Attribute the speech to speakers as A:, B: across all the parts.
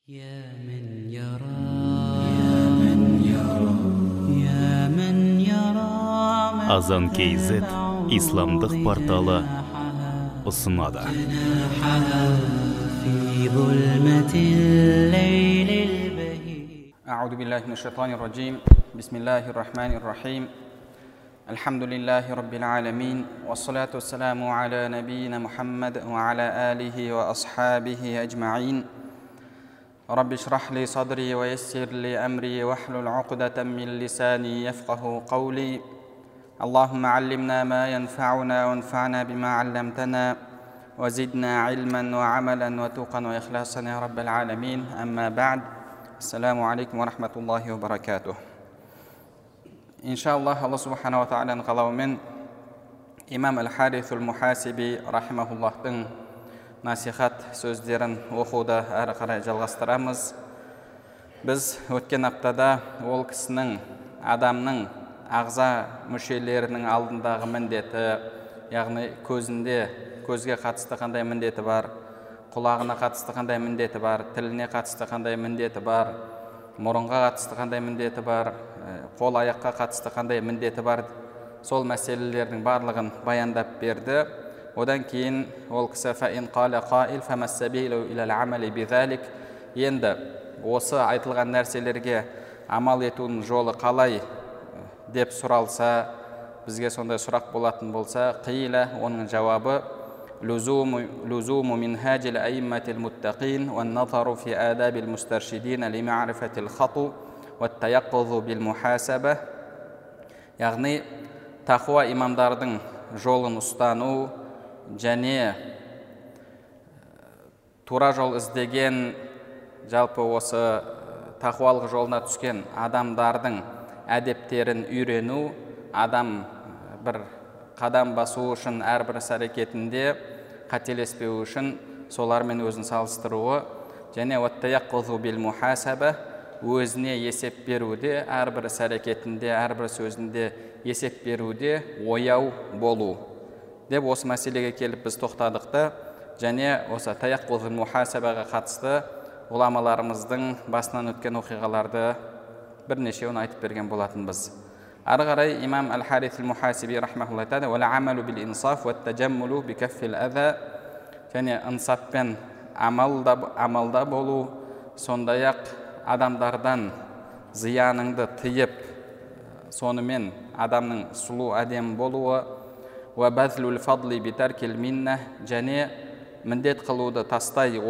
A: يا من يرى يا من يرى يا من يرى
B: Азан KZ исламдық порталы ұсынады.
A: في ظلمة الليل البهيج.
C: أعوذ بالله من الشيطان الرجيم. بسم الله الرحمن الرحيم. الحمد لله رب العالمين، والصلاة والسلام على نبينا محمد وعلى آله وأصحابه أجمعين. رب اشرح لي صدري ويسر لي أمري واحلل عقدة من لساني يفقه قولي. اللهم علمنا ما ينفعنا وانفعنا بما علمتنا وزدنا علما وعملا وتقا وإخلاصا يا رب العالمين. أما بعد، السلام عليكم ورحمة الله وبركاته. Иншаллах, Аллах субхана ва тағаланың қалауымен имам Әл-Харис Әл-Мухасиби рахимахуллахтың насихат сөздерін оқуды әрі қарай жалғастырамыз. Біз өткен аптада ол кісінің, адамның ағза мүшелерінің алдындағы міндеті, яғни көзге қатысты қандай міндеті бар, құлағына қатысты қандай міндеті бар, тіліне қатысты қандай міндеті бар, мұрынға қатысты қандай міндеті бар, қол аяққа қатысты қандай міндеті бар, сол мәселелердің барлығын баяндап берді. Одан кейін ол кісі фаин қала қаил фамассабилу илал амали бидалик, енді осы айтылған нәрселерге амал етудің жолы қалай деп сұралса, бізге сондай сұрақ болатын болса, қиила, оның жауабы лузуму минхаджил аимматил муттақин ва назару фи адабил мустаршидин ли ма'рифатил хату ва таяққузу бил мухасаба, яғни тақуа имамдардың жолын ұстану және тура жол іздеген, жалпы осы тақуалық жолына түскен адамдардың әдептерін үйрену, адам бір қадам басу үшін әрбір іс-әрекетінде қателеспеу үшін солармен өзін салыстыруы, және уаттаяққузу бил мухасаба, өзіне есеп беруде, әрбір іс-әрекетінде, әрбір сөзінде есеп беруде ояу болу деп осы мәселеге келіп біз тоқтадықты. Және осы таяққузу мухасабаға қатысты ғұламаларымыздың басынан өткен оқиғаларды бірнешеуін айтып берген болатынбыз. Ары қарай имам Әл-Харис Әл-Мухасиби рахмахуллаху тағала вала амалу бил инсаф ва таджаммулу би каффил аза, және инсафпен амалда болу, сондай-ақ адамдардан зияныңды тыйып, сонымен адамның сұлу әдем болуы, ва базлул фадли би таркил минна, және міндет қылуды тастай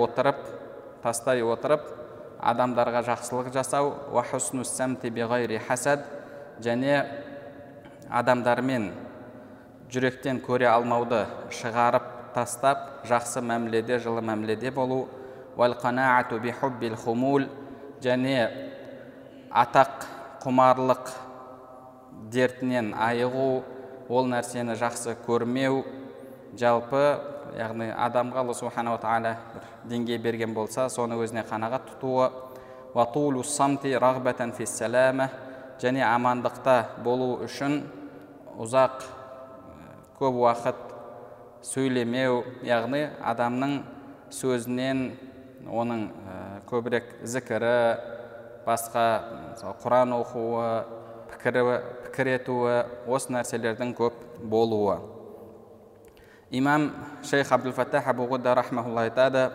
C: отырып адамдарға жақсылық жасау, ва хусну самти би гайри хасад, және адамдармен жүректен көре алмауды шығарып тастап, жақсы мәміледе, жылы мәміледе болу, вал қанаату би хуббил хумул, және атақ құмарлық дертінен айығу, ол нәрсені жақсы көрмеу, жалпы, яғни адамға Алла субхана ва тағала деңгей берген болса, соны өзіне қанағат тұтуы, ва тулу самти рағбатан фис салама, және амандықта болу үшін ұзақ көп уақыт сөйлемеу, яғни адамның сөзінен оның көбірек зікірі, басқа Құран оқуы, пікір етуі, осы нәрселердің көп болуы. Имам Шейх Абдул-Фаттах Абу-Ғудда рахмахуллаху айтады,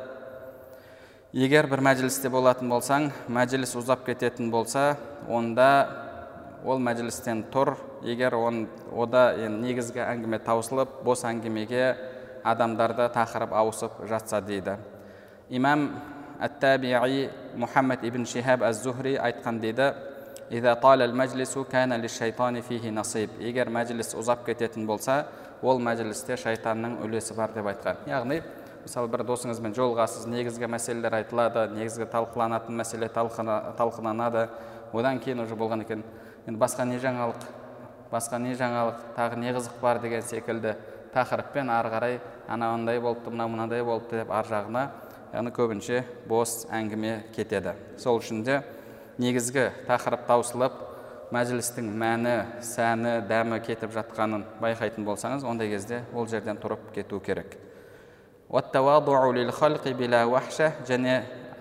C: егер бір мәжілісте болатын болсаң, мәжіліс ұзап кететін болса, онда ол мәжілістен тұр. Егер ода негізгі әңгіме таусылып, бос әңгімеге адамдарды тақырып ауысып жатса дейді. Имам Ат-Табиғи Мухаммад ибн Шихаб аз-Зухри айтқан дейді, «Иза талал мәжлису кәна ли шайтани фихи насиб». Егер мәжіліс ұзап кететін болса, ол мәжілісте шайтанның үлесі бар деп айтқан. Яғни, мысалы бір досыңызбен жолығасыз, негізгі мәселелер айтылады, негізгі талқыланатын мәселе талқыланады, одан кейін уже болған екен, енді басқа не жаңалық, тағы не қызық бар деген секілді тақырыппен ары қарай анандай болыпты, мынандай болыпты деп ар жағына, яғни көбінше бос әңгіме кетеді. Сол үшін де негізгі тақырып таусылып, мәжілістің мәні, сәні, дәмі кетіп жатқанын байқайтын болсаңыз, ондай кезде ол жерден тұрып кету керек. Және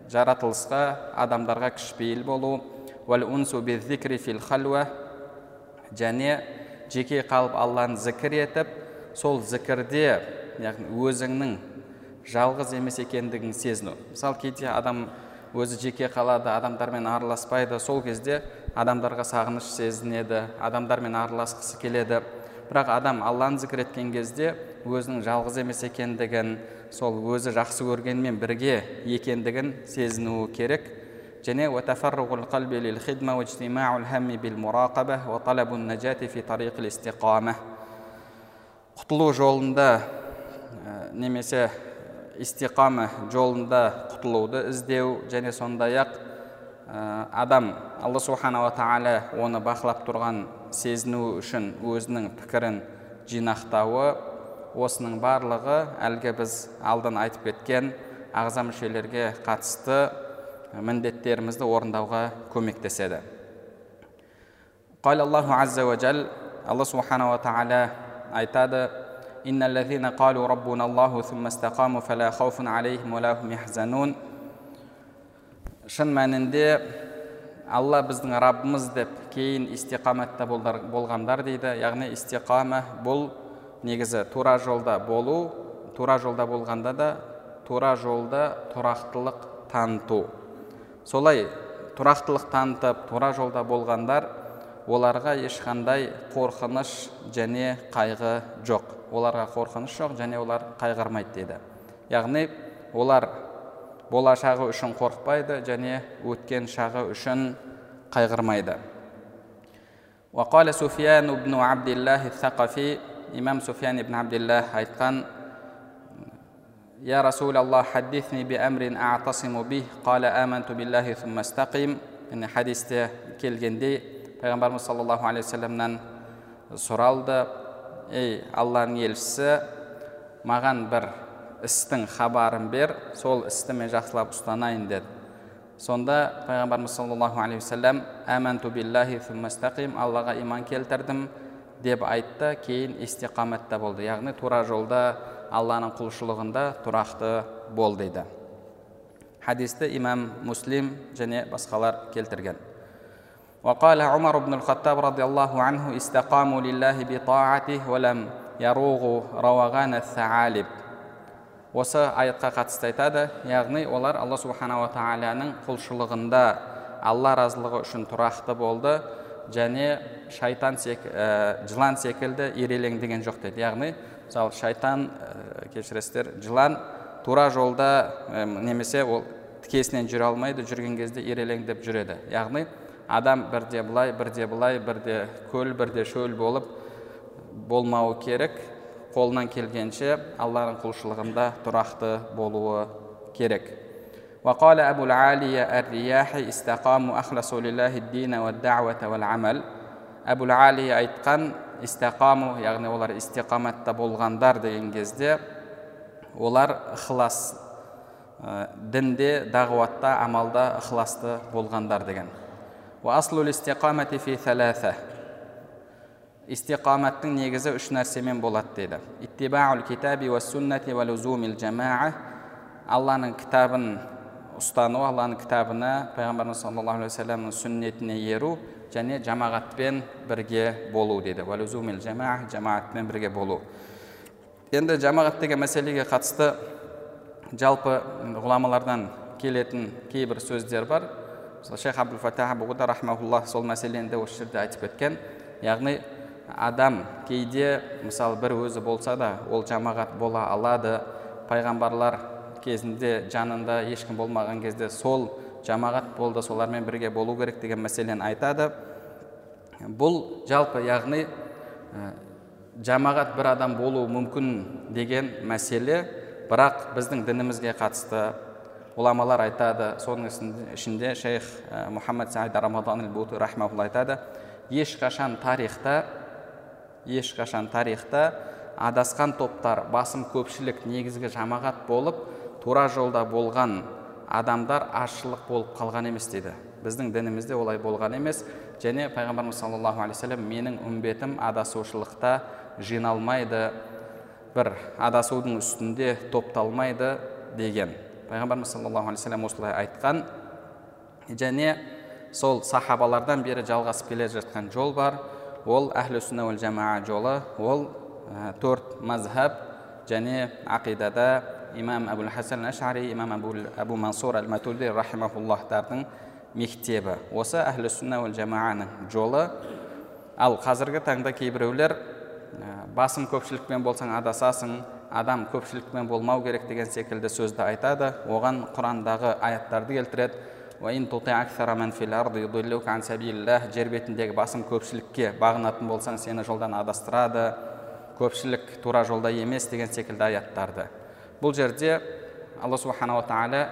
C: жаратылысқа, адамдарға кішіпейіл болу, уәл унсу биззикри фил халуа, және жеке қалып Алланы зікір етіп, сол зікірде, яғни өзіңнің жалғыз емес екендігін сезіну. Мысалы, кейде адам өзі жеке қалады, адамдармен араласпайды, сол кезде адамдарға сағыныш сезінеді, адамдармен араласқысы келеді. Бірақ адам Алланы зікір еткен кезде өзінің жалғыз емес екендігін, сол өзі жақсы көргенмен бірге екендігін сезінуі керек. Және وتفرغ القلب للخدمة واجتماع الهم بالمراقبة وطلب النجاة في طريق الاستقامة. Құтылу жолында немесе истиқама жолында құтылуды іздеу, және сондай-ақ адам Алла субханала тағала оны бақылап тұрған сезіну үшін өзінің пікірін жинақтауы, осының барлығы әлгі біз алдан айтып кеткен ағза мүшелерге қатысты міндеттерімізді орындауға көмектеседі. Қала Аллаху азза ва жал, Алла субханала тағала айтады: «Инналлазина қалу раббуна Аллаху сумма истақаму фала хауфун алейхим ва ла хум яхзанун». Шын мәнінде Алла біздің Раббымыз деп кейін истиқаматта болғандар дейді. Яғни истиқама бұл негізі тура жолда болу, тура жолда болғанда да тура жолда тұрақтылық таныту. Солай тұрақтылық танытып, тура жолда болғандар, оларға ешқандай қорқыныш және қайғы жоқ. Оларға қорқыныш жоқ және олар қайғырмайды дейді. Яғни олар болашағы үшін қорқпайды және өткен шағы үшін қайғырмайды. Вақала Суфиян ибн Абдиллах ас-Сақафи, имам Суфиян ибн Абдиллах айтқан: «Я Расулаллах, хаддисни би амрин а'тасиму бих, қала аманту биллахи сумма истақим». Хадисте келгенде пайғамбарымыз саллаллаху алейхи вассаламнан сұралды: «Ей Алланың елшісі, маған бір істің хабарын бер, сол істі мен жақсылап ұстанайын» деді. Сонда пайғамбарымыз саллаллаху алейхи вассалам аманту биллахи сумма истақим, Аллаға иман келтірдім деп айтты, кейін истиқаматта болды. Яғни тура жолда, Алланың құлшылығында тұрақты бол дейді. Хадисті имам Муслим және басқалар келтірген. وقال عمر بن الخطاب رضي الله عنه: استقاموا لله بطاعته ولم يروغوا روغان الثعالب. Осы аятқа қатысты айтады, яғни олар Алла субханала тағаланың құлшылығында Алла разылығы үшін тұрақты болды, және шайтан жылан секілді ирелеңдеген жоқ дейді. Яғни мысалы шайтан, кешіресіздер, жылан тура жолда немесе ол тікесінен жүре алмайды, жүрген кезде ирелеңдеп жүреді. Яғни адам бірде бұлай, бірде бұлай, бірде көл, бірде шөл болып болмауы керек. Қолынан келгенше Алланың құлшылығында тұрақты болуы керек. Вақала Абул Алия ар-Рияхи: «Истақаму ахласу лиллахи ад-дина вад-да'вата вал-амал». Абул Алия айтқан, истақаму, яғни олар истиқаматта болғандар деген кезде олар ықылас, дінде, дағуатта, амалда ықыласты болғандар деген. Ва аслул истиқамати фи саласа. Истиқаматтың негізі үш нәрсемен болады дейді. Иттибаул китаби ва суннати ва лузумил жамаа. Алланың кітабын ұстану, Алланың кітабына, пайғамбарымыз саллаллаху алейхи вассаламның сүннетіне еру және жамағатпен бірге болу дейді. Ва лузумил жамаа, жамағатпен бірге болу. Енді жамағат деген мәселеге қатысты жалпы ғұламалардан келетін кейбір сөздер бар. Шейх Абдул Фатах Абу-Ғуда рахмаһуллах сол мәселені де осы жерде айтып кеткен. Яғни адам кейде, мысалы, бір өзі болса да, ол жамағат бола алады. Пайғамбарлар кезінде жанында ешкім болмаған кезде сол жамағат болды, солармен бірге болу керек деген мәселені айтады. Бұл жалпы, яғни жамағат бір адам болу мүмкін деген мәселе, бірақ біздің дінімізге қатысты ғұламалар айтады. Соның ішінде шейх Мұхаммад Саид Рамадан ал-Бути рахмаһуллах айтады: ешқашан тарихта адасқан топтар, басым көпшілік, негізгі жамағат болып, тура жолда болған адамдар азшылық болып қалған емес дейді. Біздің дінімізде олай болған емес, және пайғамбарымыз саллаллаху алейхи вассалам: менің үмбетім адасушылықта жиналмайды, бір адасудың үстінде топталмайды деген. пайғамбарымыз саллаллаху алейхи вассалам осылай айтқан. Және сол сахабалардан бері жалғасып келе жатқан жол бар. Ол әхлі сүнна уәл жамаа жолы. Ол 4 мазхаб, және ақидада имам Абул Хасан Аш'ари, имам Абу Мансур Ал-Матурди рахимахуллахтардың мектебі. Осы әхлі сүнна уәл жамааның жолы. Ал қазіргі таңда кейбіреулер басым көпшілікпен болсаң адасасың, адам көпшілікпен болмау керек деген секілді сөзді айтады. Оған Құрандағы аяттарды келтіреді. Жер бетіндегі басым көпшілікке бағынатын болсаң, сені жолдан адастырады, көпшілік тура жолда емес деген секілді аяттарды. Бұл жерде Алла субхана ва тағала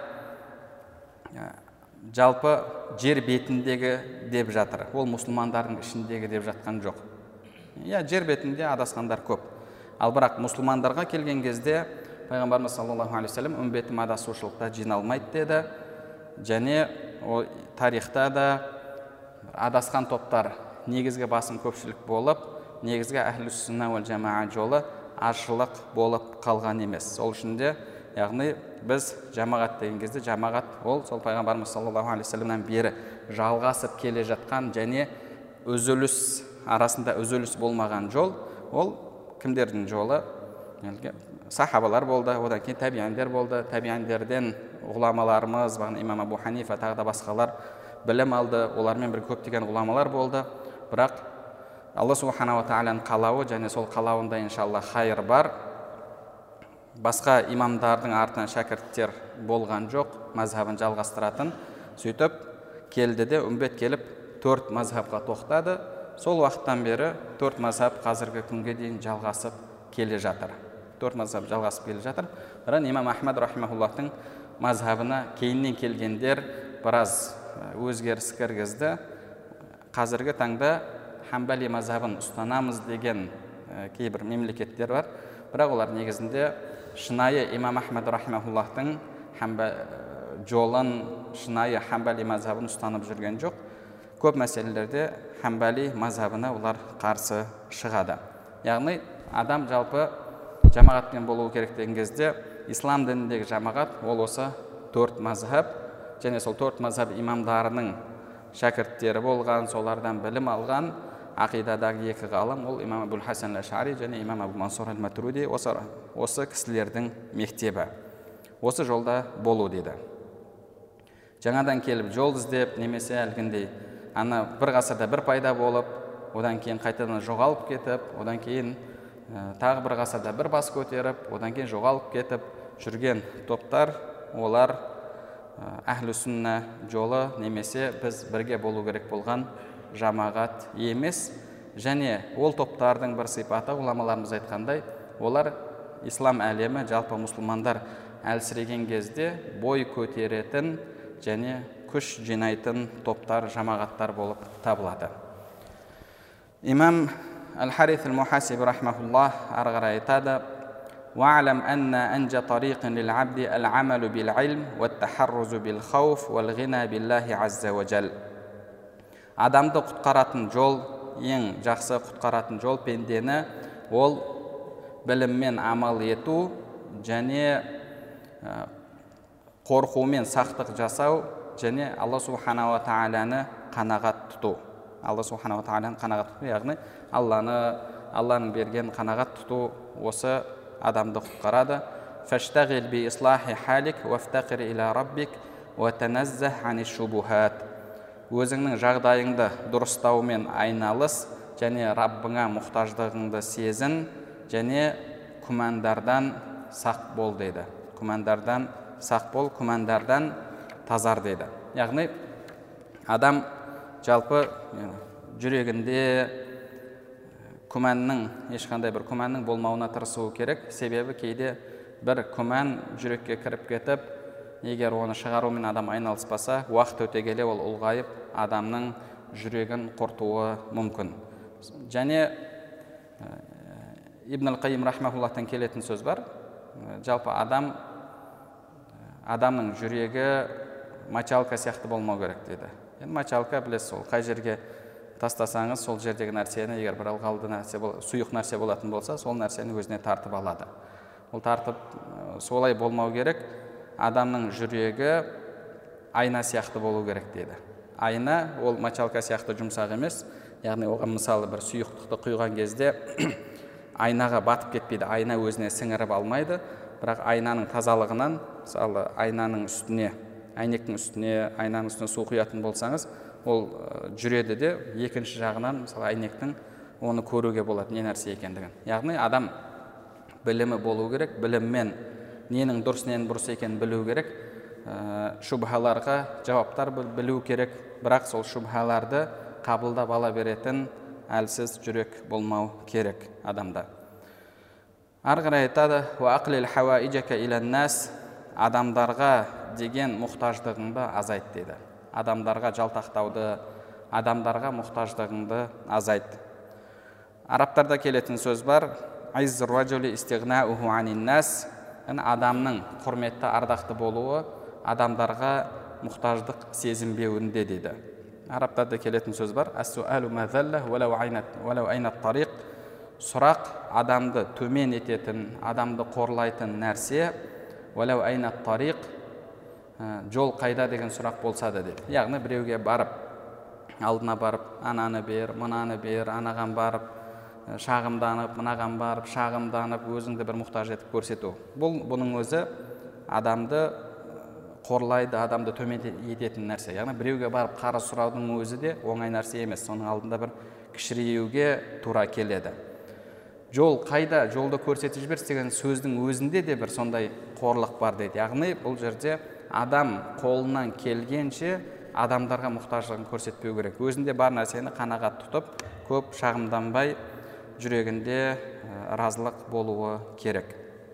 C: жалпы жер бетіндегі деп жатыр. Ол мұсылмандардың ішіндегі деп жатқан жоқ. Жер бетінде адасқандар көп. Ал бірақ мұсылмандарға келген кезде пайғамбарымыз саллаллаху алейхи вассалам үмбетім адасушылықта жиналмайды деді. Және тарихта да адасқан топтар негізгі басым көпшілік болып, негізгі әхлі сүнна уәл жамаа жолы азшылық болып қалған емес. Сол үшін де, яғни біз жамағат деген кезде, жамағат ол сол пайғамбарымыз саллаллаху алейхи вассаламнан бері жалғасып келе жатқан және үзіліс арасында үзіліс болмаған жол. Ол кімдердің жолы? Сахабалар болды, одан кейін табиандер болды. Табиандерден ғұламаларымыз, имам Абу Ханифа тағы да басқалар білім алды. Олармен бір көптеген ғұламалар болды. Бірақ Алла субхана ва тағаланың қалауы, және сол қалауында иншалла хайыр бар. Басқа имамдардың артынан шәкірттер болған жоқ, мазхабын жалғастыратын. Сөйтіп келді де үмбет келіп 4 мазхабқа тоқтады. Сол уақыттан бері 4 мазхаб қазіргі күнге дейін жалғасып келе жатыр. 4 мазхаб жалғасып келе жатыр. Бірақ имам Ахмад рахимахуллахтың мазхабына кейіннен келгендер біраз өзгеріс кіргізді. Қазіргі таңда Хамбали мазхабын ұстанамыз деген кейбір мемлекеттер бар. Бірақ олар негізінде шынайы имам Ахмад рахимахуллахтың жолын, шынайы Хамбали мазхабын ұстанып жүрген жоқ. Көп мәселелерде Хамбали мазхабына олар қарсы шығады. Яғни адам жалпы жамағатпен болуы керек деген кезде, ислам дініндегі жамағат ол осы 4 мазхаб, және сол 4 мазхаб имамдарының шәкірттері болған, солардан білім алған ақидадағы 2 ғалым, ол имам Абул Хасан Аш'ари және имам Абу Мансур Ал-Матурди, осы кісілердің мектебі. Осы жолда болу дейді. Жаңадан келіп жол іздеп, немесе әлгіндей бір ғасырда бір пайда болып, одан кейін қайтадан жоғалып кетіп, одан кейін тағы бір ғасырда бір бас көтеріп, одан кейін жоғалып кетіп жүрген топтар, олар әхлі сүнна жолы немесе біз бірге болу керек болған жамағат емес. Және ол топтардың бір сипаты, ғұламаларымыз айтқандай, олар ислам әлемі, жалпы мұсылмандар әлсіреген кезде бой көтеретін және күш жинайтын топтар, жамағаттар болып табылады. Имам Ал-Хариф Ал-Мухасиб рахмахуллах ары қарай айтады: وَعْلَمْ أَنَّ أَنْجَ طَرِيقٍ لِلْعَبْدِ الْعَمَلُ بِالْعِلْمِ وَالتَّحَرُّزُ بِالْخَوْفِ وَالْغِنَى بِاللَّهِ عَزَّ وَجَلَّ. Адамды құтқаратын жол, ең жақсы құтқаратын жол пендені, ол біліммен амал ету және қорқумен сақтық жасау, және Алла субхана ва тағаланы қанағат тұту. Алла субхана ва тағаланы қанағат тұту, яғни Алланың берген қанағат тұту осы адамды құтқарады. فَاشْتَغِلْ بِإِصْلَاحِ حَالِكَ وَافْتَقِرْ إِلَى رَبِّكَ وَتَنَزَّهْ عَنِ الشُّبُهَاتِ. Өзіңнің жағдайыңды дұрыстаумен айналыс, және Раббыңа мұқтаждығыңды сезін, және күмәндардан сақ бол дейді. Күмәндардан сақ бол, күмәндардан тазар дейді. Яғни адам жалпы жүрегінде ешқандай бір күмәннің болмауына тырысуы керек. Себебі кейде бір күмән жүрекке кіріп кетіп, егер оны шығарумен адам айналыспаса, уақыт өте келе ол ұлғайып, адамның жүрегін құртуы мүмкін. Және Ибн Ал-Қайим рахмахуллахтан келетін сөз бар. Жалпы адамның жүрегі мочалка сияқты болмау керек дейді. Мочалка, білесіз, ол қай жерге тастасаңыз, сол жердегі нәрсені, егер бір ылғалды нәрсе, сұйық нәрсе болатын болса, сол нәрсені өзіне тартып алады. Ол тартып солай болмау керек. адамның жүрегі айна сияқты болу керек дейді. Айна ол мочалка сияқты жұмсақ емес, яғни оған мысалы бір сұйықтықты құйған кезде айнаға батып кетпейді, айна өзіне сіңіріп алмайды, бірақ айнаның тазалығынан, мысалы айнаның үстіне, әйнектің үстіне, айнаның үстіне су құятын болсаңыз, ол жүреді де екінші жағынан мысалы әйнектің оны көруге болады не нәрсе екендігін. Яғни адам білімі болу керек, біліммен ненің дұрыс ненің бұрыс екенін білу керек, шубхаларға жауаптар білу керек, бірақ сол шубхаларды қабылдап ала беретін әлсіз жүрек болмау керек адамда. Ары қарай айтады: «Уақлил хауаиджака илан нас», адамдарға деген мұқтаждығыңды азайт дейді. Адамдарға жалтақтауды, адамдарға мұқтаждығыңды азайт. Арабтарда келетін сөз бар: «Айззур ражули истигнауху анин нас», адамның құрметті ардақты болуы адамдарға мұқтаждық сезінбеуінде дейді. Арабтарда келетін сөз бар: «Ас-суалу мазалла валау айнат тариқ», сұрақ адамды төмен ететін, адамды қорлайтын нәрсе, валау айнат тариқ, жол қайда деген сұрақ болса да дейді. Яғни біреуге барып, алдына барып, ананы бер, мынаны бер, анаған барып, шағымданып, мынаған барып, шағымданып, өзіңді бір мұқтаж етіп көрсету. Бұның өзі адамды қорлайды, адамды төмен ететін нәрсе. Яғни біреуге барып қарыз сұраудың өзі де оңай нәрсе емес. Соның алдында бір кішіреюге тура келеді. Жол қайда, жолды көрсетіп жіберші деген сөздің өзінде де бір сондай қорлық бар дейді. Яғни бұл жерде адам қолынан келгенше адамдарға мұқтаждығын көрсетпеу керек. Өзінде бар нәрсені қанағат тұтып, көп шағымданбай, жүрегінде разылық болуы керек.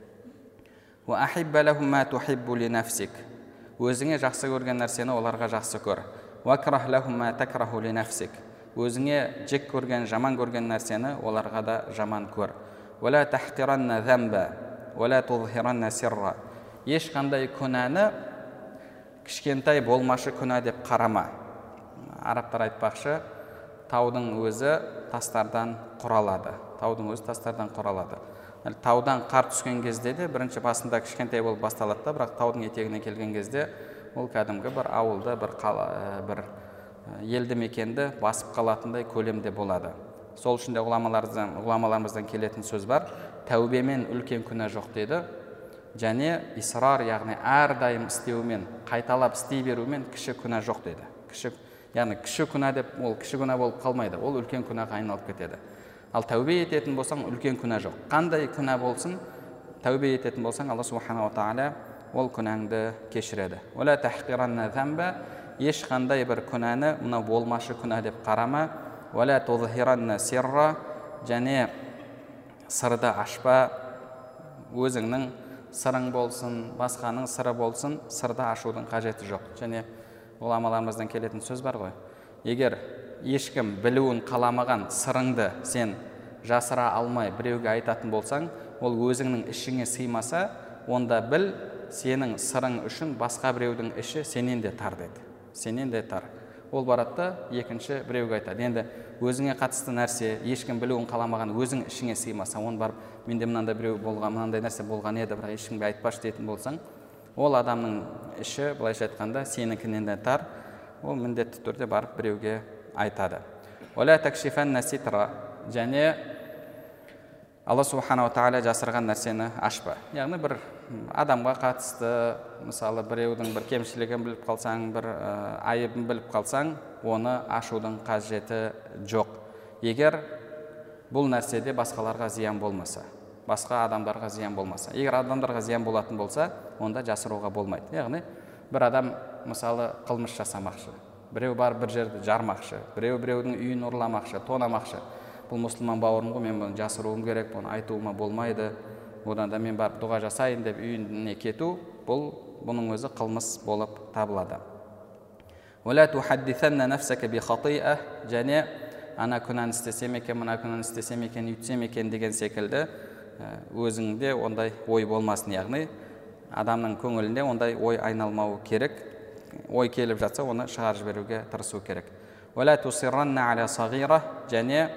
C: «Уахибба лахум ма тухиббу ли нафсик», өзіңе жақсы көрген нәрсені оларға жақсы көр. «Вакрах лахум ма такраху ли нафсик», өзіңе жек көрген, жаман көрген нәрсені оларға да жаман көр. «Вала тахтиранна замба, вала тузхиранна сирра», ешқандай күнәні кішкентай болмашы күнә деп қарама. Арабтар айтпақшы, таудың өзі тастардан құралады. Таудың өзі тастардан құралады. Таудан қар түскен кезде де бірінші басында кішкентай болып басталады да, бірақ таудың етегіне келген кезде ол кәдімгі бір ауылды, бір елді мекенді басып қалатындай көлемде болады. Сол үшін де ғұламаларымыздан келетін сөз бар: тәубемен үлкен күнә жоқ дейді. Және исрар, яғни әрдайым істеумен, қайталап істей берумен кіші күнә жоқ дейді. Яғни кіші күнә деп, ол кіші күнә болып қалмайды, ол үлкен күнәға айналып кетеді. Ал тәубе ететін болсаң, үлкен күнә жоқ. Қандай күнә болсын, тәубе ететін болсаң, Алла субханала тағала ол күнәңді кешіреді. «Уала тахқиранна замба», ешқандай бір күнәні мына болмашы күнә деп қарама. «Уала тузхиранна сирра», және сырды ашпа. Өзіңнің сырың болсын, басқаның сыры болсын, сырды ашудың қажеті жоқ. Және ғұламаларымыздан келетін сөз бар ғой: егер ешкім білуін қаламаған сырыңды сен жасыра алмай біреуге айтатын болсаң, ол өзіңнің ішіңе сыймаса, онда біл, сенің сырың үшін басқа біреудің іші сенен де тар деді. Сенен де тар. Ол барады екінші біреуге айтады. Енді өзіңе қатысты нәрсе, ешкім білуін қаламаған өзің ішіңе сыймаса, оны барып, менде мынандай біреу болған, мынандай нәрсе болған еді, бірақ ешкімге айтпашы дейтін болсаң, ол адамның іші, былайша айтқанда, сенікінен де тар. Ол міндетті түрде барып біреуге айтады. «Уала такшифанна ситра», және Алла субханала тағала жасырған нәрсені ашпа. Яғни бір адамға қатысты, мысалы біреудің бір кемшілігін біліп қалсаң, бір айыбын біліп қалсаң, оны ашудың қажеті жоқ. Егер бұл нәрседе басқаларға зиян болмаса, басқа адамдарға зиян болмаса. Егер адамдарға зиян болатын болса, онда жасыруға болмайды. Яғни бір адам мысалы қылмыс жасамақшы, біреу бар бір жерді жармақшы, біреудің үйін ұрламақшы, тонамақшы. Бұл мұсылман бауырым ғой, мен бұны жасыруым керек, бұны айтуыма болмайды. Одан да мен барып дұға жасайын деп үйіне кету, бұның өзі қылмыс болып табылады. «Уала тухаддисанна нафсака би хати'a», және ана күнәні істесем екен, мына күнәні істесем екен, үйтсем екен деген секілді өзіңде ондай ой болмасын. Яғни адамның көңілінде ондай ой айналмау керек. Ой келіп жатса, оны шығарып жіберуге тырысу керек. «Уала тусирранна аля сагира», және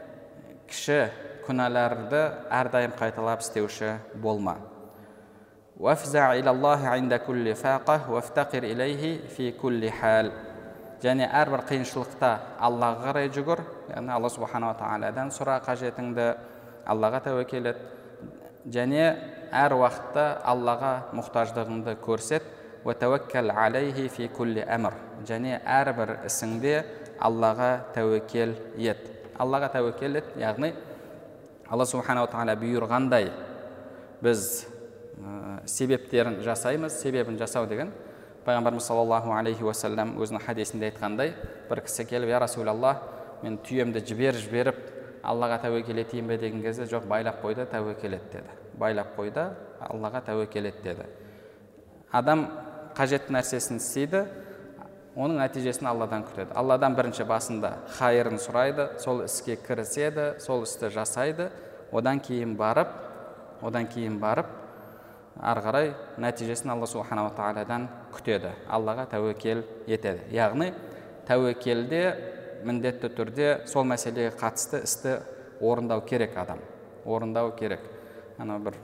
C: кіші күнәларды әрдайым қайталап істеуші болма. وافزع إلى الله عند كل فاقة وافتقر إليه في كل حال. және әрбір қиыншылықта Аллаға қарай жүгір, яғни Алла субханала тағаладан сұра қажетіңді, Аллаға тәуекел ет, және әр уақытта Аллаға мұқтаждығыңды көрсет. وتوكل عليه في كل أمر. және әрбір ісіңде Аллаға тәуекел ет. Аллаға тәуекел ет, яғни Алла субханала тағала бұйырғандай біз себептерін жасаймыз. Себебін жасау деген пайғамбарымыз саллаллаху алейхи уассалам өзінің хадисінде айтқандай, бір кісі келіп, я Расулаллах, мен түйемді жіберіп Аллаға тәуекел етейін бе деген кезде, жоқ, байлап қойды, тәуекел ет деді. Байлап қойды, Аллаға тәуекел ет деді. Адам қажетті нәрсесін істейді, оның нәтижесін Алладан күтеді. Алладан бірінші басында хайырын сұрайды, сол іске кіріседі, сол істі жасайды, одан кейін барып ары қарай нәтижесін Алла субханала тағаладан күтеді, Аллаға тәуекел етеді. Яғни тәуекелде міндетті түрде сол мәселеге қатысты істі орындау керек адам. Орындау керек. Ана бір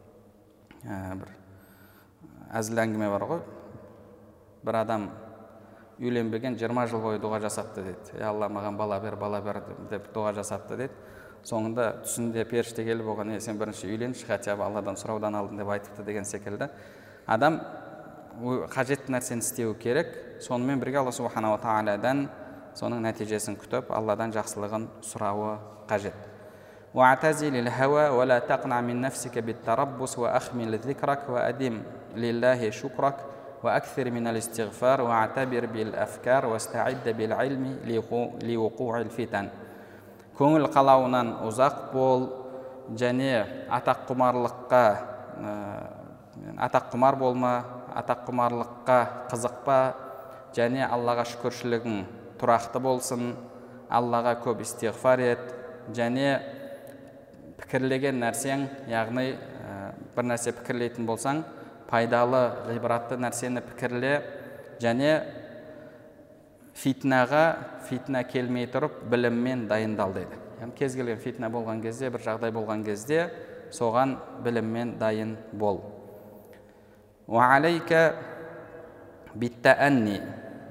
C: әзіл әңгіме бар ғой. Бір адам үйленбеген 20 жыл бойы дұға жасапты дейді. Алла маған бала бер деп дұға жасапты дейді. Соңында түсінде періште келіп оған, сен бірінші үйленші, хотя бы Алладан сұраудан алдың деп айтыпты деген секілді. Адам қажетті нәрсені істеу керек, сонымен бірге Алла субханала тағаладан соның нәтижесін күтіп, Алладан жақсылығын сұрауы қажет. وَاعْتَزِلِ الْهَوَى وَلَا تَقْنَعْ مِنْ نَفْسِكَ بِالتَّرَبُّصِ وَأَخْمِلْ ذِكْرَكَ وَأَدِمْ لِلَّهِ شُكْرَكَ وَأَكْثِرْ مِنَ الْإِسْتِغْفَارِ وَاعْتَبِرْ بِالْأَفْكَارِ وَاسْتَعِدَّ بِالْعِلْمِ لِوُقُوعِ الْفِتَنِ. Көңіл қалауынан ұзақ бол, және атаққұмар болма, атаққұмарлыққа қызықпа, және Аллаға шүкіршілігің тұрақты болсын, Аллаға көп истиғфар ет, және пікірлеген нәрсең, яғни бір нәрсе пікірлейтін болсаң, пайдалы, ғибратты нәрсені пікірле, және фитна келмей тұрып біліммен дайындал дейді. Кез келген фитна болған кезде, бір жағдай болған кезде, соған біліммен дайын бол. وعليك بالتأني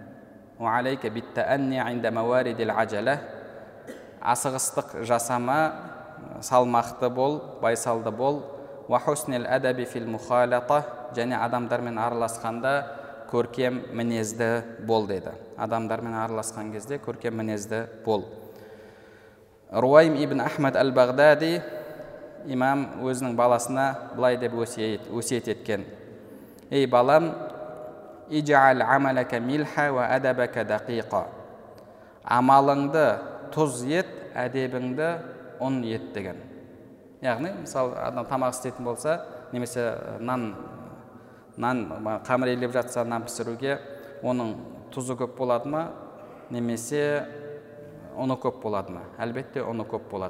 C: عند موارد العجلة. Асығыстық жасама, салмақты бол, байсалды бол. وحسن الأدب في المخالطة. және адамдармен араласқанда көркем мінезді бол дейді. Адамдармен араласқан кезде көркем мінезді бол. Руайм ибн Ахмад әл-Бағдади имам өзінің баласына былай деп өсиет еткен. Ей балам, иджал амалака милха ва адабака дақиқа. Амалыңды тұз ет, әдебіңді ұн ет деген. Яғни, мысалы, адам тамақ істейтін болса, немесе қамыр илеп жатса, нан пісіруге, оның тұзы көп болады ма, немесе ұны көп болады ма? Әлбетте, ұны көп болады.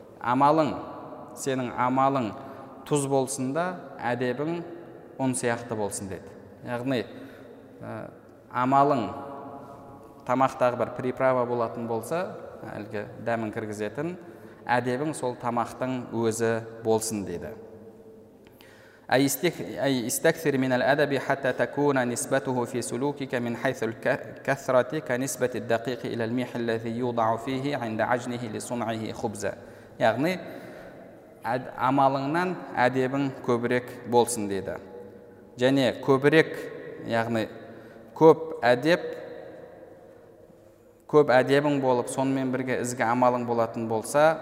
C: Сенің амалың тұз болсын да, әдебің ұн сияқты болсын деді. Яғни, амалың тамақтағы бір приправа болатын болса, әлгі дәмін кіргізетін, әдебің сол тамақтың өзі болсын дейді. أي استكثر من الأدب حتى تكون نسبته في سلوكك من حيث الكثرة كنسبة الدقيق إلى الملح الذي يوضع فيه عند عجنه لصنعه خبزا. яғни амалыңнан әдебің көбірек болсын дейді. Және көбірек, яғни көп әдебің болып, сонымен бірге ізгі амалың болатын болса,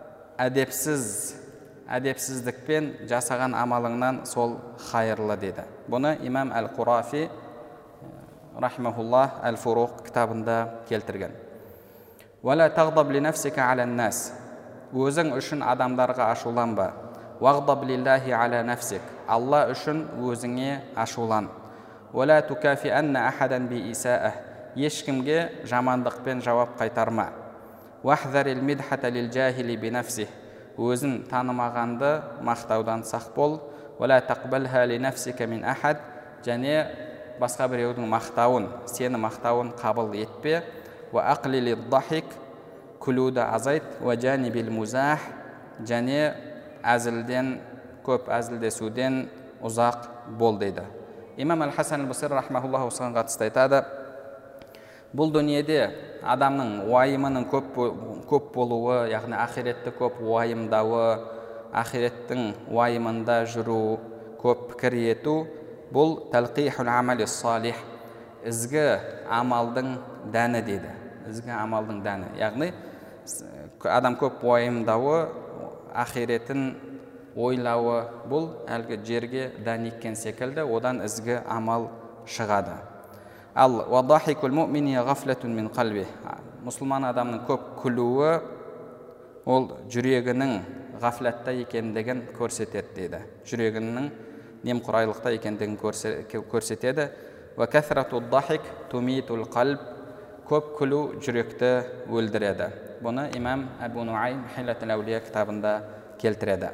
C: әдепсіздікпен жасаған амалыңнан сол хайырлы деді. Бұны имам әл-Құрафи рахимахуллах әл-Фуруқ кітабында келтірген. وَلَا تَغْضَبْ لِنَفْسِكَ عَلَى النَّاسِ. Өзің үшін адамдарға ашуланба. وَغْضَبْ لِلَّهِ عَلَى نَفْسِكَ. Алла үшін өзіңе ашулан. وَلَا تُكَافِئَنَّ أَحَدًا بِإِسَاءَةٍ. Ешкімге жамандықпен жауап қайтарма. وَاحْذَرِ الْمِدْحَةَ لِلْجَاهِلِ بِنَفْسِهِ. Өзін танымағанды мақтаудан сақ бол. وَلَا تَقْبَلْهَا لِنَفْسِكَ مِنْ أَحَدٍ. Және басқа біреудің мақтауын, сені мақтауын қабыл етпе. وَأَقْلِلِ الضَّحِكَ. Күлуді азайт. وَجَانِبِ الْمُزَاحِ. Және көп әзілдесуден ұзақ бол дейді. Имам Әл-Хасан Әл-Басри рахмаһуллах осыған қатысты айтады: бұл дүниеде адамның уайымының көп болуы, яғни ақиретті көп уайымдауы, ақиреттің уайымында жүру, көп пікір ету, бұл тәлқихул амали салих, ізгі амалдың дәні дейді. Ізгі амалдың дәні. Яғни адам көп уайымдауы, ақиретін ойлауы, бұл әлгі жерге дән еккен секілді, одан ізгі амал шығады. Ал вадахикул муъмини ғафлатун мин қалби, мұсылман адамның көп күлуі ол жүрегінің ғафлатта екендігін көрсетеді дейді. Жүрегінің немқұрайлықта екендігін көрсетеді. Ва кафрату дахик тумитул қалб, көп күлу жүректі өлдіреді. Бұны имам Абу Нуайм Хилятул Аулия кітабында келтіреді.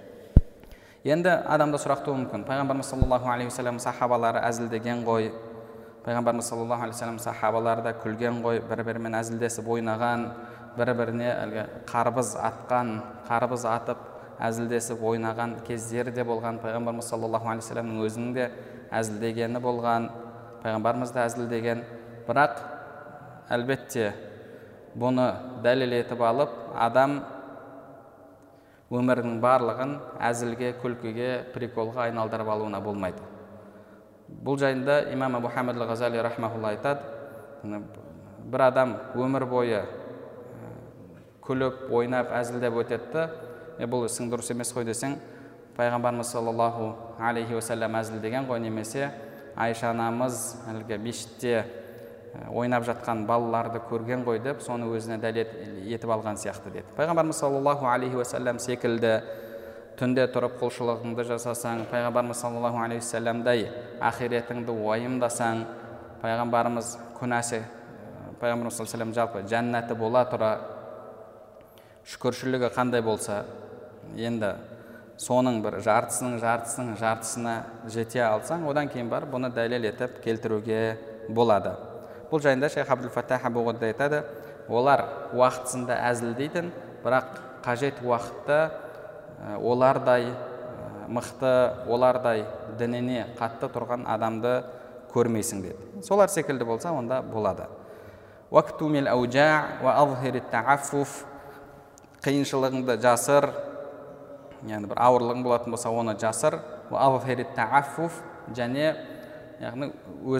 C: Енді адамда сұрақ туы мүмкін: пайғамбарымыз саллаллаху алейхи вассалам сахабалары әзілдеген ғой, пайғамбарымыз саллаллаху алейхи вассалам сахабалары да күлген ғой, бір-бірімен әзілдесіп ойнаған, бір-біріне қарбыз атқан, қарбыз атып әзілдесіп ойнаған кездері де болған. Пайғамбарымыз саллаллаху алейхи вассаламның өзінің де әзілдегені болған, пайғамбарымыз да әзілдеген. Бірақ әлбетте бұны дәлел етіп алып, адам өмірінің барлығын әзілге, күлкіге, приколға айналдырып алуына болмайды. Бұл жайында имам Абу Хамид Ал-Ғазали рахмаһулла айтады: бір адам өмір бойы күліп, ойнап, әзілдеп өтетті, бұл ісің дұрыс емес қой десең, пайғамбарымыз саллаллаху алейхи уассалам әзілдеген ғой, немесе Айша анамыз әлгі мешітте ойнап жатқан балаларды көрген ғой деп, соны өзіне дәлел етіп алған сияқты деді. Пайғамбарымыз саллаллаху алейхи уассалам секілді түнде тұрып құлшылығыңды жасасаң, пайғамбарымыз саллаллаху алейхи уассаламдай ақиретіңді уайымдасаң, пайғамбарымыз күнәсі, пайғамбарымыз саллаллаху алейхи уассалам жалпы жәннаты бола тұра шүкіршілігі қандай болса, енді соның бір жартысына жете алсаң, одан кейін бар бұны дәлел етіп келтіруге болады. Бұл жайында Шейх Абдул-Фаттах Абу-Ғудда айтады: олар уақытысында әзілдейтін, бірақ қажет уақытта олардай мықты, олардай дініне қатты тұрған адамды көрмейсің деді. Солар секілді болса, онда болады. Уактумил аужа ва азхирит тааффуф, қиыншылығыңды жасыр, яғни бір ауырлығың болатын болса, оны жасыр. Ва азхирит тааффуф, және яғни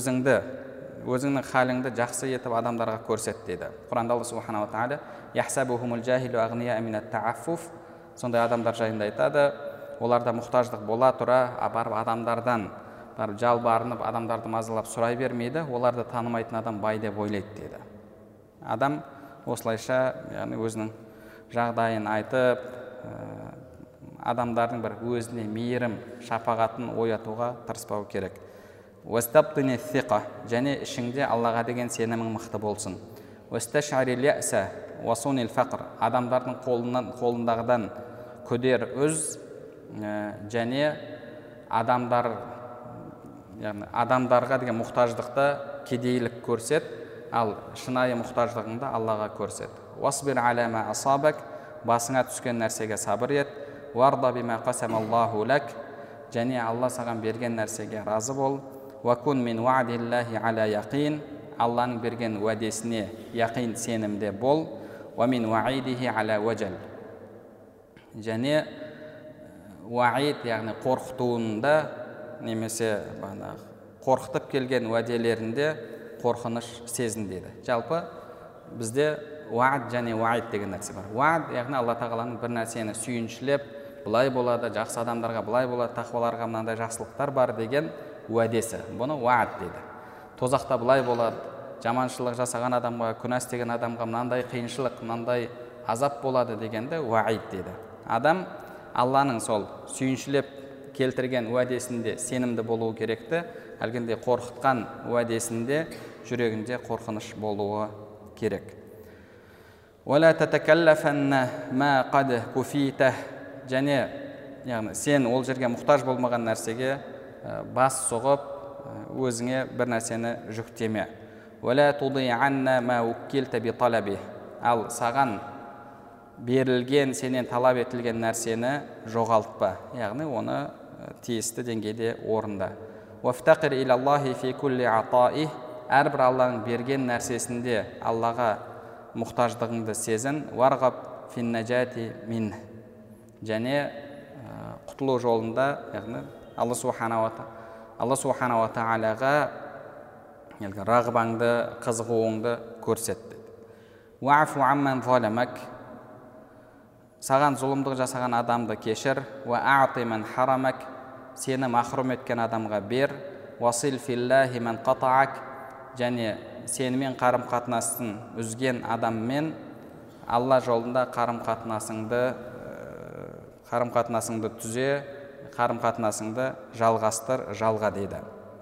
C: өзіңнің халіңді жақсы етіп адамдарға көрсет дейді. Құранда Алла субханала ва тағала яхсабухумул жахилу агния минат тааффуф, сондай адамдар жайында айтады: оларда мұқтаждық бола тұра, барып адамдардан барып жалбарынып, адамдарды мазалап сұрай бермейді, оларды танымайтын адам бай деп ойлайды дейді. Адам осылайша яғни өзінің жағдайын айтып, адамдардың бір өзіне мейірім, шапағатын оятуға тырыспау керек. Уастабтини сиқа, және ішіңде Аллаға деген сенімің мықты болсын. Уасташарил яса уасунил фақр, адамдардың қолындағыдан көдер үз, және адамдарға деген мұқтаждықта кедейлік көрсет, ал шынайы мұқтаждығыңды Аллаға көрсет. Уасбир аля ма асабак, басыңа түскен нәрсеге сабыр ет. Варда бима қасамаллаху лак, және Алла саған берген нәрсеге разы бол. Вакун мин ва'диллахи аля яқин, Алланың берген уәдесіне яқин сенімде бол. Ва мин ва'идихи аля ваджал, және уаид, яғни қорқытуында, немесе қорқытып келген уәделерінде қорқыныш сезін дейді. Жалпы бізде уад және уаид деген нәрсе бар. Уад, яғни Алла тағаланың бір нәрсені сүйіншілеп, бұлай болады, жақсы адамдарға бұлай болады, тақуаларға мынандай жақсылықтар бар деген уәдесі. Бұны уад дейді. Тозақта бұлай болады, жаманшылық жасаған адамға, күнә істеген адамға мынандай қиыншылық, мынандай азап болады дегенді уаид дейді. Адам Алланың сол сүйіншілеп келтірген уәдесінде сенімді болуы керекті, әлгінде қорқытқан уәдесінде жүрегінде қорқыныш болуы керек. Уәлә тәтәкәлләфәннә мә қад куфитә, және сен ол жерге мұқтаж болмаған нәрсеге бас соғып, өзіңе бір нәрсені жүктеме. Уәлә tudи'анна мә уккилтә би талаби, ал саған берілген, сенен талап етілген нәрсені жоғалтпа, яғни оны тиісті деңгейде орында. Уафтақир илаллахи фи кулли атаи, әрбір Алланың берген нәрсесінде Аллаға мұқтаждығыңды сезін. Варғаб фин наджати мин, және құтылу жолында, яғни Алла субханала тағалаға рағбаңды, қызығуыңды көрсетті. Уафу амман заламак, саған зұлымдық жасаған адамды кешір. Уаати ман харамак, сені махрум еткен адамға бер. Уасил филлахи ман қатаак, және сенімен қарым-қатынасын үзген адаммен Алла жолында қарым-қатынасыңды түзе, қарым-қатынасыңды жалғастыр, жалға дейді.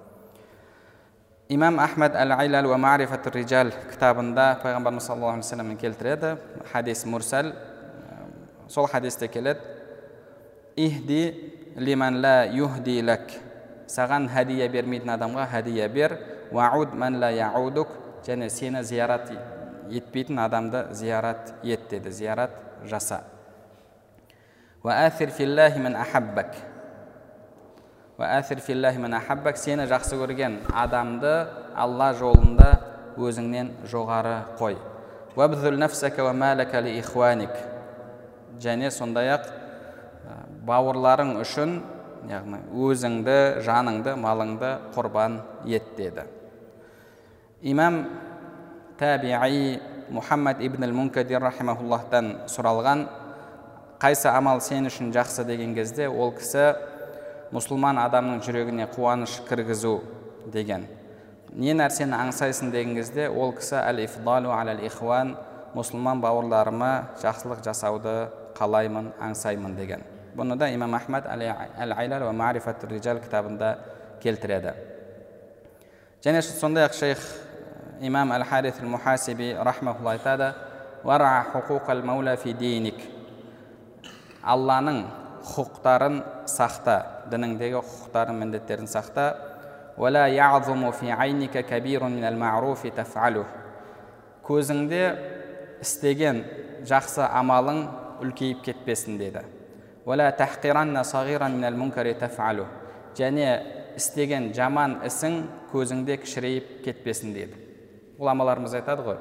C: Имам Ахмад әл-Айлал ва Ма'рифатур Риджал кітабында пайғамбарымыз саллаллаху алейхи ва саллям келтіреді, хадис мурсал. Сол хадисте келеді: ихди лиман ла юхди лак, саған хадия бермейтін адамға хадия бер. Вауд ман ла яудук, және сені зиярат етпейтін адамды зиярат ет деді, зиярат жаса. Уаәсир филлахи ман ахаббак, уаәсир филлахи ман ахаббак, сені жақсы көрген адамды Алла жолында өзіңнен жоғары қой. Уабзул нафсака ва малака ли ихваник, және сондай-ақ бауырларың үшін, яғни өзіңді, жаныңды, малыңды құрбан ет деді. Имам табиғи Мухаммад ибн ал-Мункадир рахимахуллахтан сұралған, қайсы амал сен үшін жақсы деген кезде, ол кісі мұсылман адамның жүрегіне қуаныш кіргізу деген. Не нәрсені аңсайсың деген кезде, ол кісі әл-ифдалу әл-ихван, мұсылман бауырларыма жақсылық жасауды қалаймын, аңсаймын деген. Бұны да имам Ахмад әл-Айлал ва Ма'рифатур Риджал кітабында келтіреді. Және сондай-ақ шейх имам әл-Харис әл-Мухасиби рахмахулла айтады: вара хукуқал маула фи диник, Алланың құқықтарын сақта, дініңдегі құқықтарын, міндеттерін сақта. Вала я'зуму фи айника кабирун минал ма'руфи таф'алу, көзіңде істеген жақсы амалың үлкейіп кетпесін деді. Вала тахқиранна сағиран минал мункари таф'алу, және істеген жаман ісің көзіңде кішірейіп кетпесін деді. Ғұламаларымыз айтады ғой,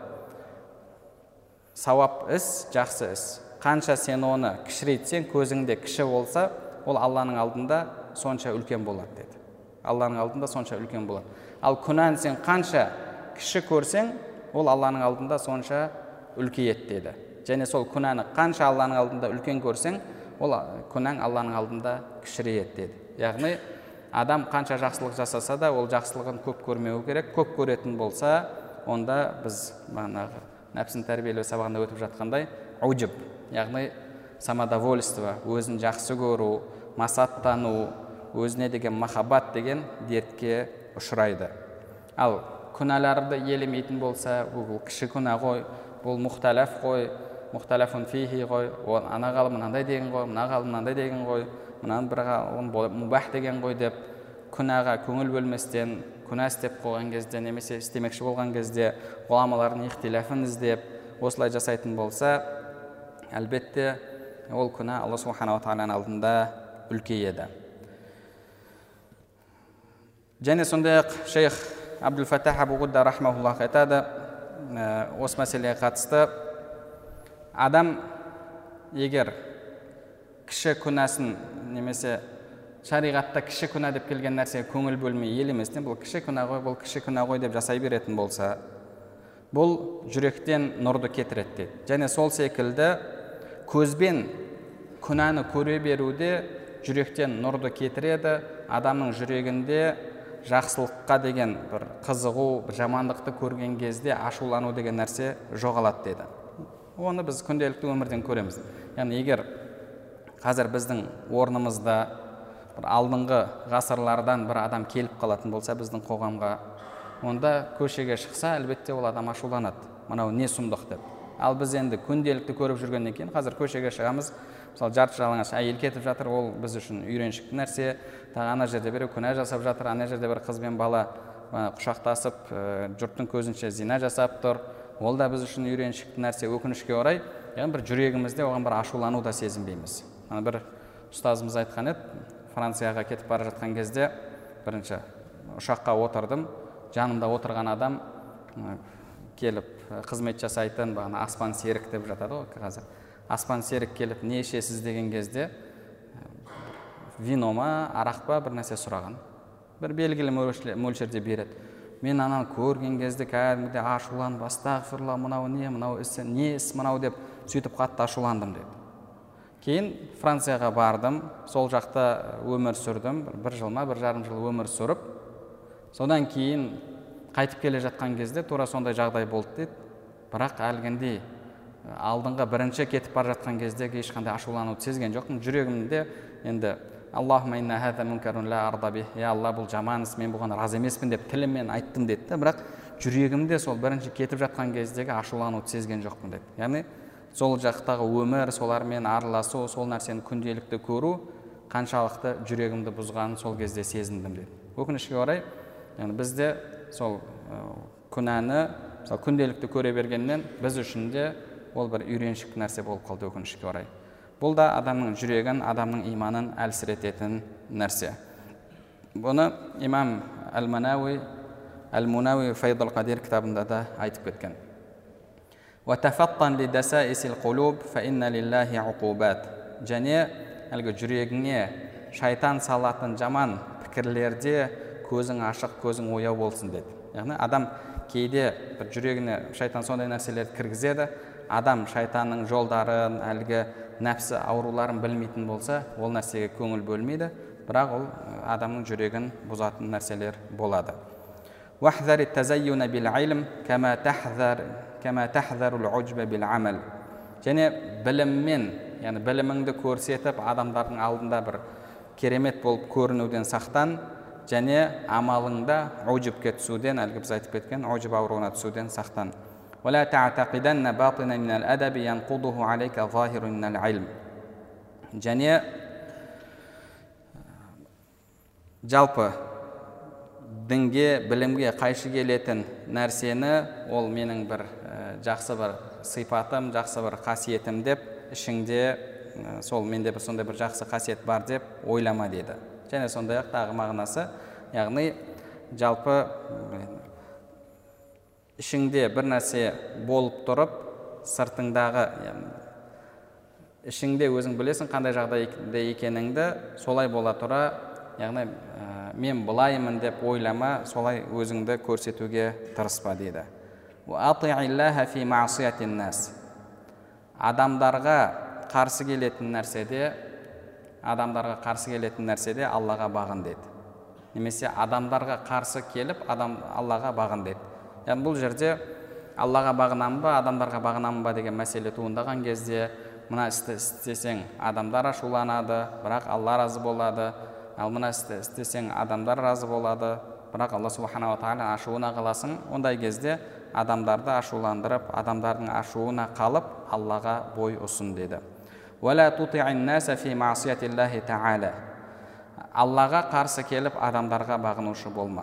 C: сауап іс, жақсы іс, қанша сен оны кішірейтсең, көзіңде кіші болса, ол Алланың алдында сонша үлкен болады деді. Алланың алдында сонша үлкен болады. Ал күнәні сен қанша кіші көрсең, ол Алланың алдында сонша үлкейеді деді. Және сол күнәні қанша Алланың алдында үлкен көрсең, ол күнәң Алланың алдында кішірейеді деді. Яғни адам қанша жақсылық жасаса да, ол жақсылығын көп көрмеу керек. Көп көретін болса, онда біз нәпсін тәрбиелеу сабағында өтіп жатқандай, уджуб, яғни самодовольство, өзін жақсы көру, масаттану, өзіне деген махаббат деген дертке ұшырайды. Ал күнәларды елемейтін болса, бұл кіші күнә ғой, бұл мұхталаф қой, мұхталафун фихи ғой, ана ғалым мынандай деген ғой, мына ғалым мынандай деген ғой, мынаны бір ғалым мубах деген ғой деп, күнәға көңіл бөлместен, күнә істеп қойған кезде, немесе істемекші болған кезде ғұламалардың ихтилафын іздеп, осылай жасайтын болса, әлбетте ол күнә Алла субханала тағаланың алдында үлкейеді. Және сондай-ақ шейх Абдул-Фаттах Абу-Ғудда рахмахуллах айтады, осы мәселеге қатысты, адам егер кіші күнәсін, немесе шариғатта кіші күнә деп келген нәрсеге көңіл бөлмей елеместен, бұл кіші күнә ғой, бұл кіші күнә ғой деп жасай беретін болса, бұл жүректен нұрды кетіреді дейді. Және сол секілді көзбен күнәні көре беруде жүректен нұрды кетіреді, адамның жүрегінде жақсылыққа деген бір қызығу, бір жамандықты көрген кезде ашулану деген нәрсе жоғалады деді. Оны біз күнделікті өмірден көреміз. Яғни егер қазір біздің орнымызда бір алдыңғы ғасырлардан бір адам келіп қалатын болса біздің қоғамға, онда көшеге шықса, әлбетте ол адам ашуланады. Мынау не сұмдық деп. Ал біз енді күнделікті көріп жүргеннен кейін қазір көшеге шығамыз, мысалы жарты жалаңаш әйел кетіп жатыр, ол біз үшін үйреншікті нәрсе. Ана жерде біреу күнә жасап жатыр, ана жерде бір қыз бен бала құшақтасып, жұрттың көзінше зина жасап тұр. Ол да біз үшін үйреншікті нәрсе. Өкінішке орай, яғни бір жүрегімізде оған бір ашулану да сезінбейміз. Бір ұстазымыз айтқан еді, Францияға кетіп бара жатқан кезде бірінші ұшаққа отырдым, жанымда отырған адам келіп қызмет жасайтын бағана аспан серік деп жатады ғой қазір. Аспан серік келіп не ішесіз деген кезде вино ма, арақ па бір нәрсе сұраған. Бір белгілі мөлшерде береді. Мен ананы көрген кезде кәдімгідей ашуланып, астағфирулла, мынау не, мынау не іс мынау деп сөйтіп қатты ашуландым деді. Кейін Францияға бардым, сол жақта өмір сүрдім, бір жыл ма, бір жарым жыл өмір сүріп, содан кейін қайтып келе жатқан кезде тура сондай жағдай болды дейді. Бірақ әлгіндей алдыңғы бірінші кетіп бара жатқан кездегі ешқандай ашулануды сезген жоқпын. Жүрегімде енді Аллахумма инна хаза мункарун ла арда бих, я Алла, бұл жаман іс, мен бұған разы емеспін деп тіліммен айттым деді. Бірақ жүрегімде сол бірінші кетіп жатқан кездегі ашулануды сезген жоқпын деді. Яғни сол жақтағы өмір, солармен араласу, сол нәрсені күнделікті көру қаншалықты жүрегімді бұзғанын сол кезде сезіндім деді. Өкінішке орай, бізде сол күнәні күнделікті көре бергеннен біз үшін де ол бір үйреншікті нәрсе болып қалды, өкінішке орай. Бұл да адамның жүрегін, адамның иманын әлсірететін нәрсе. Бұны имам Әл-Мунауи Файдул Қадир кітабында да айтып кеткен. وَتَفَطَّنْ لِدَسَائِسِ الْقُلُوبِ فَإِنَّ لِلَّهِ عُقُوبَاتٍ. Және әлгі жүрегіңе шайтан салатын жаман пікірлерде көзің ашық, көзің ояу болсын деді. Яғни адам кейде бір жүрегіне шайтан сондай нәрселерді кіргізеді, адам шайтанның жолдарын, әлгі нәпсі ауруларын білмейтін болса, ол нәрсеге көңіл бөлмейді, бірақ ол адамның жүрегін бұзатын нәрселер болады. وَحْذَرِ التَّزَيُّنَ بِالْعِلْمِ كَمَا تَحْذَرُ الْعُجْبَ بِالْعَمَلِ. Және біліммен, яғни біліміңді көрсетіп, адамдардың алдында бір керемет болып көрінуден сақтан, және амалыңда ұжібке түсуден, әлгі біз айтып кеткен ұжіб ауруына түсуден сақтан. وَلَا تَعْتَقِدَنَّ بَاطِنًا مِنَ الْأَدَبِ يَنْقُضُهُ عَلَيْكَ ظَاهِرٌ مِنَ الْعِلْمِ. Және жалпы дінге, білімге қайшы келетін нәрсені ол менің бір жақсы бір сипатым, жақсы бір қасиетім деп, ішіңде сол менде бір сондай бір жақсы қасиет бар деп ойлама деді. Және сондай-ақ тағы мағынасы, яғни жалпы ішіңде бір нәрсе болып тұрып, сыртыңдағы, ішіңде өзің білесің қандай жағдайда екеніңді, солай бола тұра, яғни мен бұлаймын деп ойлама, солай өзіңді көрсетуге тырыспа дейді. Адамдарға қарсы келетін нәрседе Аллаға бағын деді. Немесе адамдарға қарсы келіп, Аллаға бағын деді. Яғни бұл жерде Аллаға бағынамын ба, адамдарға бағынамын ба деген мәселе туындаған кезде, мына істі істесең адамдар ашуланады, бірақ Алла разы болады. Ал мына істі істесең адамдар разы болады, бірақ Алла субхана ва тағала ашуына қаласың. Ондай кезде адамдарды ашуландырып, адамдардың ашуына қалып, Аллаға бой ұсын деді. Аллаға қарсы келіп, адамдарға бағынушы болма.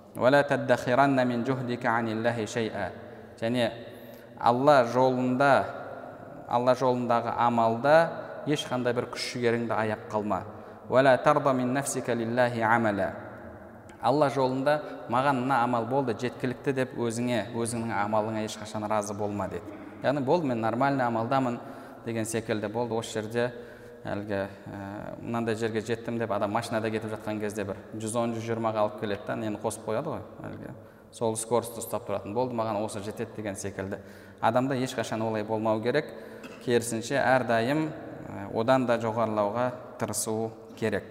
C: Және Алла жолындағы амалда ешқандай бір күш жігеріңді аяп қалма. Алла жолында маған мына амал болды, жеткілікті деп өзіңнің амалыңа ешқашан разы болма деді. Яғни болды, мен нормальный амалдамын деген секілді болды. Осы жерде әлгі мынандай жерге жеттім деп адам машинада кетіп жатқан кезде бір 110-120-ға алып келеді, енді қосып қояды ғой, әлгі сол скоростьті ұстап тұратын. Болды, маған осы жетеді деген секілді. Адамда ешқашан олай болмау керек. Керісінше әрдайым одан да жоғарылауға тырысу керек.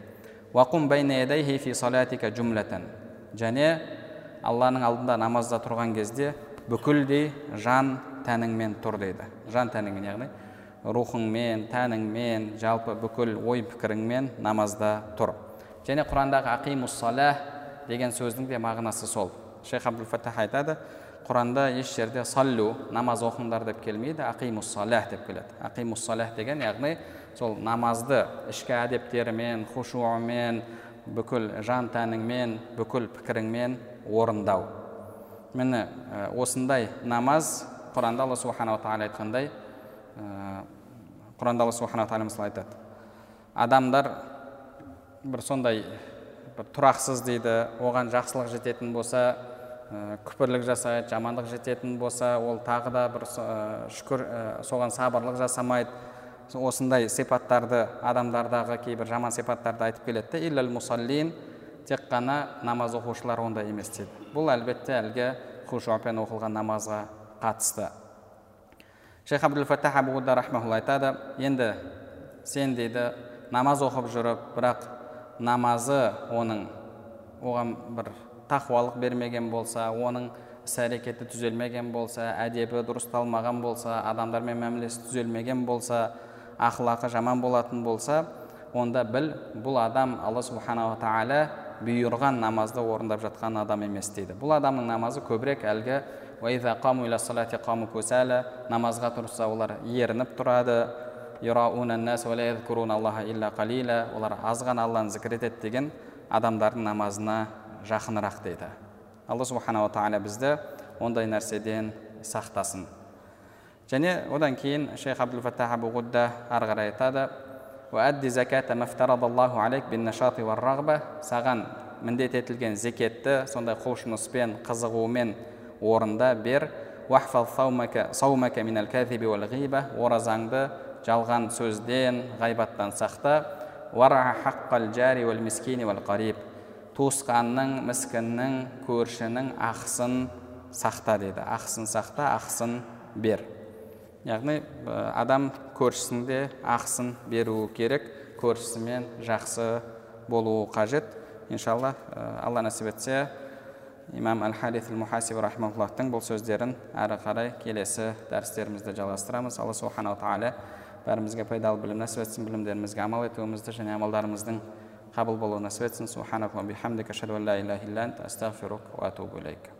C: Және Алланың алдында намазда тұрған кезде бүкілдей жан тәніңмен тұр дейді. Жан тәніңмен, яғни рухыңмен, тәніңмен, жалпы бүкіл ой пікіріңмен намазда тұр. Және Құрандағы ақимус-салах деген сөздің де мағынасы сол. Шейх Абдул-Фаттах айтады, Құранда еш жерде саллу, намаз оқыңдар деп келмейді, ақимус-салах деп келеді. Ақимус-салах деген, яғни сол намазды ішкі әдептерімен, хушуымен, бүкіл жан тәніңмен, бүкіл пікіріңмен орындау. Міне осындай намаз Құранда Алла субхана ва тағала айтқандай, Құранда Алла субхана ва тағала мысалы айтады, адамдар бір сондай бір тұрақсыз дейді, оған жақсылық жететін болса, күпірлік жасайды, жамандық жететін болса, ол тағы да бір шүкір соған сабырлық жасамайды. Осындай сипаттарды, адамдардағы кейбір жаман сипаттарды айтып келеді. Иллал мусаллин, тек қана намаз оқушылар ондай емес дейді. Бұл әлбетте әлгі хушуъпен оқылған намазға қатысты. Шейх Абдул-Фаттах Абу-Ғудда рахмаһулла айтады, енді сен дейді намаз оқып жүріп, бірақ намазы оған бір тақуалық бермеген болса, оның іс-әрекеті түзелмеген болса, әдебі дұрысталмаған болса, адамдармен мәмілесі түзелмеген болса, ақылақы жаман болатын болса, онда біл, бұл адам Алла субханала тағала бұйырған намазды орындап жатқан адам емес дейді. Бұл адамның намазы көбірек әлгі намазға тұрса олар ерініп тұрады, олар азған Алланы зікір етеді деген адамдардың намазына жақынырақ дейді. Алла субханала тағала бізді ондай нәрседен сақтасын. Және одан кейін Шейх Абдул-Фаттах Абу-Ғудда ары қарай айтады: саған міндет етілген зекетті сондай құлшыныспен, қызығумен орында бер. Оразаңды жалған сөзден, ғайбаттан сақта. Туысқанның, міскіннің, көршінің ақысын сақта дейді. Ақысын сақта, ақысын бер. Яғни адам көршісінде ақысын беруі керек, көршісімен жақсы болуы қажет. Иншалла, Алла насіп етсе, имам Әл-Харис Әл-Мухасиб рахмаһуллахтың бұл сөздерін әрі қарай келесі дәрістерімізді жалғастырамыз. Алла субханала тағала бәрімізге пайдалы білім насіп етсін, білімдерімізге амал етуімізді және амалдарымыздың қабыл болуы насіп етсін. Субханака ва бихамдика, ашһаду ан ла илаха илля анта, астағфирука ва атубу илейк.